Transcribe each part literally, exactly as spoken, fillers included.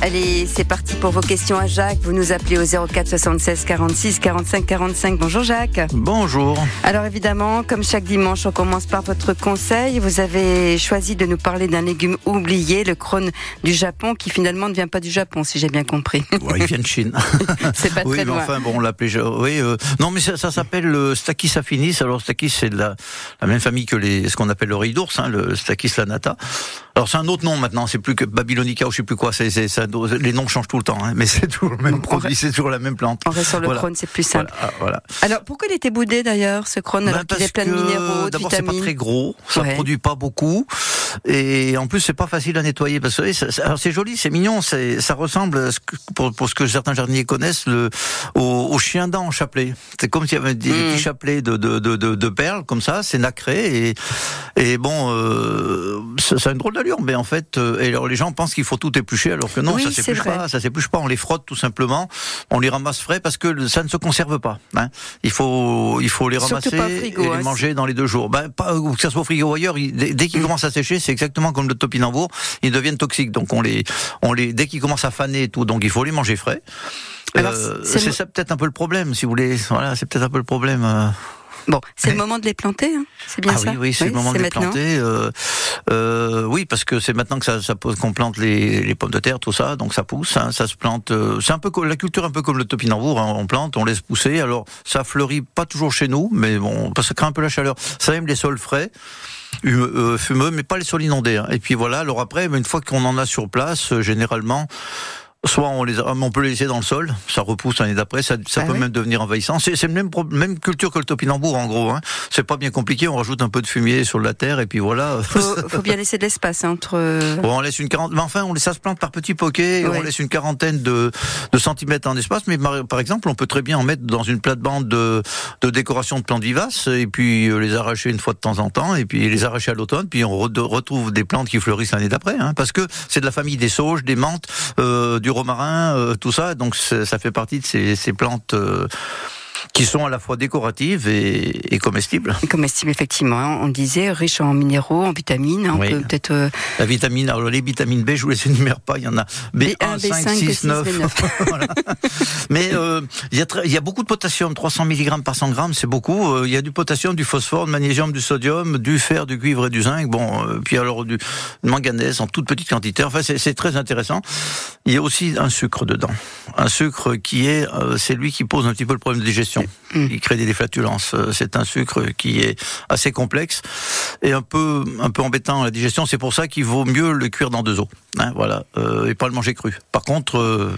Allez, c'est parti pour vos questions à Jacques. Vous nous appelez au zéro quatre soixante-seize quarante-six quarante-cinq quarante-cinq. Bonjour Jacques. Bonjour. Alors évidemment, comme chaque dimanche, on commence par votre conseil. Vous avez choisi de nous parler d'un légume oublié, le crône du Japon, qui finalement ne vient pas du Japon, si j'ai bien compris. Ouais, il vient de Chine. C'est pas oui, très mais loin. enfin, bon, on l'appelait. Oui, euh, non, mais ça, ça s'appelle le Stachys affinis. Alors Stachys, c'est de la, la même famille que les, ce qu'on appelle l'oreille d'ours, hein, le Stachys lanata. Alors c'est un autre nom maintenant. C'est plus que Babylonica ou je sais plus quoi. C'est, c'est, ça, les noms changent tout le temps, hein, mais c'est toujours le même On produit, re... c'est toujours la même plante. On reste sur le voilà. crône, c'est plus simple. Voilà, voilà. Alors pourquoi il était boudé d'ailleurs, ce crône, alors ben, qu'il est plein de minéraux, de d'abord, vitamines? c'est pas très gros, ça ouais. produit pas beaucoup, et en plus c'est pas facile à nettoyer parce que ça, ça, alors c'est joli, c'est mignon, c'est, ça ressemble pour, pour ce que certains jardiniers connaissent le, au, au chien dent en chapelet. C'est comme s'il y avait des, mmh. des petits chapelets de, de, de, de, de perles comme ça, c'est nacré et, et bon, euh, ça, ça a une drôle d'allure, mais en fait, euh, et alors les gens pensent qu'il faut tout éplucher alors que non, oui, ça s'épluche pas, ça s'épluche pas, on les frotte tout simplement, on les ramasse frais parce que ça ne se conserve pas. Hein. Il faut, il faut les ramasser frigo, et les hein, manger dans les deux jours. Ben, pas, que ça soit au frigo ou ailleurs, il, dès, dès qu'ils mmh. commencent à sécher, c'est exactement comme le topinambour, ils deviennent toxiques. Donc on les, on les, dès qu'ils commencent à faner et tout, donc il faut les manger frais. Alors, euh, c'est, c'est ça peut-être un peu le problème, si vous voulez. Voilà, c'est peut-être un peu le problème. Euh... Bon, c'est le moment de les planter, hein, c'est bien ah ça. Oui, oui, c'est oui, le moment c'est de les maintenant. planter. Euh, euh, oui, parce que c'est maintenant que ça, ça pose qu'on plante les, les pommes de terre, tout ça, donc ça pousse, hein, ça se plante. Euh, c'est un peu la culture, un peu comme le topinambour. Hein, on plante, on laisse pousser. Alors ça fleurit pas toujours chez nous, mais bon, parce que ça craint un peu la chaleur. Ça aime les sols frais. Euh, fumeux, mais pas les sols inondés. Hein. Et puis voilà. Alors après, une fois qu'on en a sur place, euh, généralement. Soit on les, on peut les laisser dans le sol, ça repousse l'année d'après, ça, ça ah peut oui. même devenir envahissant. C'est, c'est la même, même culture que le topinambour en gros. Hein. C'est pas bien compliqué, on rajoute un peu de fumier sur la terre et puis voilà. Faut, faut bien laisser de l'espace hein, entre. Bon, on laisse une quarantaine. Mais enfin, on ça se plante par petits poquets. Oui. On laisse une quarantaine de, de centimètres en espace. Mais par exemple, on peut très bien en mettre dans une plate-bande de, de décoration de plantes vivaces et puis les arracher une fois de temps en temps et puis les arracher à l'automne. Puis on re, retrouve des plantes qui fleurissent l'année d'après. Hein, parce que c'est de la famille des sauges, des menthes, euh, du romarin, euh, tout ça, donc ça fait partie de ces, ces plantes euh, qui sont à la fois décoratives et, et comestibles. Comestibles, effectivement. Hein. On le disait, riche en minéraux, en vitamines. Hein, on oui. peut peut-être. Euh... La vitamine, alors les vitamines B, je vous les énumère pas. Il y en a B un, B un, cinq, six, neuf. Voilà. Mais euh, il y a très, il y a beaucoup de potassium, trois cents milligrammes par cent grammes, c'est beaucoup. Euh, il y a du potassium, du phosphore, du magnésium, du sodium, du fer, du cuivre et du zinc. Bon, euh, puis alors du manganèse en toute petite quantité. Enfin, c'est, c'est très intéressant. Il y a aussi un sucre dedans, un sucre qui est, euh, c'est lui qui pose un petit peu le problème de digestion. Mmh. Il crée des flatulences. C'est un sucre qui est assez complexe et un peu un peu embêtant à la digestion. C'est pour ça qu'il vaut mieux le cuire dans deux eaux, hein, voilà, euh, et pas le manger cru. Par contre, euh,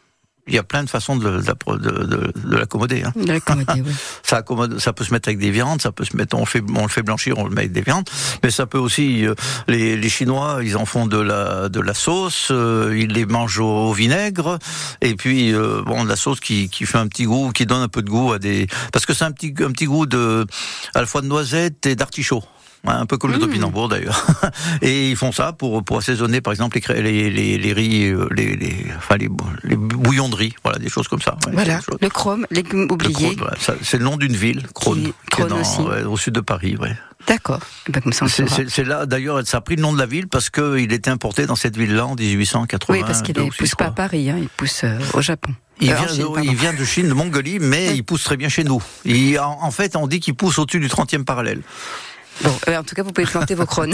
il y a plein de façons de, de, de, de, de l'accommoder. Hein. De l'accommoder, oui. Ça accommode, ça peut se mettre avec des viandes, ça peut se mettre, on fait, on le fait blanchir, on le met avec des viandes, mais ça peut aussi, euh, les, les Chinois, ils en font de la, de la sauce, euh, ils les mangent au, au vinaigre, et puis euh, bon, de la sauce qui, qui fait un petit goût, qui donne un peu de goût à des, parce que c'est un petit, un petit goût de, à la fois de noisettes et d'artichaut. Un peu comme mmh. le topinambour d'ailleurs. Et ils font ça pour pour assaisonner par exemple les les les, les riz, les les enfin les, les bouillons de riz, voilà des choses comme ça. Ouais, voilà. Le Crône, légume oublié. Voilà, ça, c'est le nom d'une ville, Crône, qui, qui est dans, ouais, au sud de Paris, ouais. D'accord. Ben, comme ça on c'est, c'est, c'est là d'ailleurs, ça a pris le nom de la ville parce que il était importé dans cette ville-là en dix-huit cent quatre-vingts. Oui, parce qu'il ne pousse pas à Paris, hein, il pousse euh, au Japon. Il, euh, vient Chine, de, il vient de Chine, de Mongolie, mais oui. il pousse très bien chez nous. Il, en, en fait, on dit qu'il pousse au-dessus du trentième parallèle. Bon, en tout cas, vous pouvez planter vos crônes.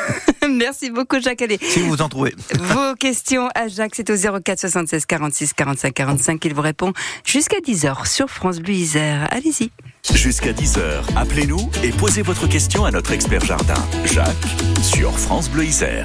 Merci beaucoup, Jacques. Allez. Si vous en trouvez. Vos questions à Jacques, c'est au zéro quatre soixante-seize quarante-six quarante-cinq quarante-cinq. Il vous répond jusqu'à dix heures sur France Bleu Isère. Allez-y. Jusqu'à dix heures, appelez-nous et posez votre question à notre expert jardin, Jacques, sur France Bleu Isère.